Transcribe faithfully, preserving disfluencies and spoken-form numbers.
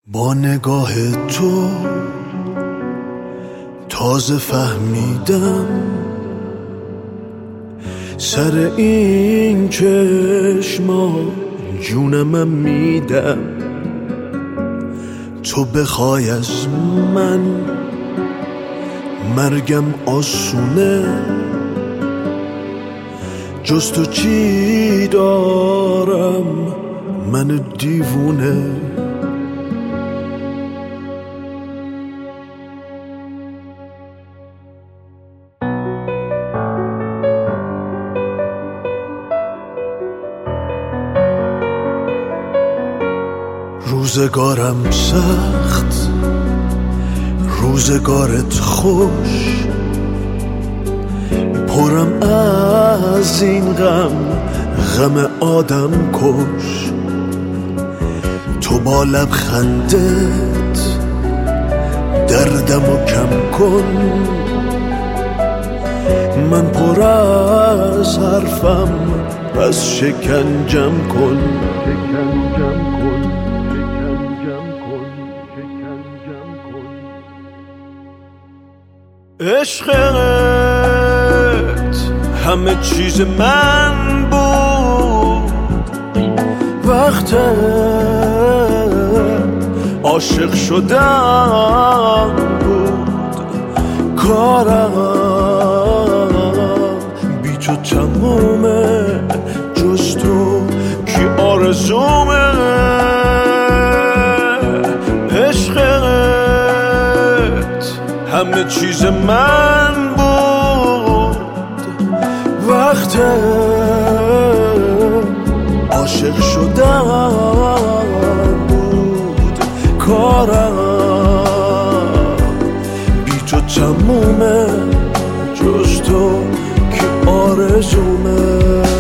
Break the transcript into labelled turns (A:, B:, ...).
A: با نگاه تو تازه فهمیدم سر این چشما جونم میدم. تو بخوای از من مرگم آسونه، جز تو چی دارم من دیوونه. روزگارم سخت، روزگارت خوش، پرم از این غم، غم آدم کش. تو با لبخندت دردمو کم کن، من پر از حرفم پس شکنجم کن. شکنجم کن عشقت همه چیز من بود، وقت عاشق شدم بود. کارم بی تو تمومه، جز تو کی آرزومه. همه چیز من بود، وقت عاشق شدم بود. کارم بی تو تمومه، جز تو که آرزومه.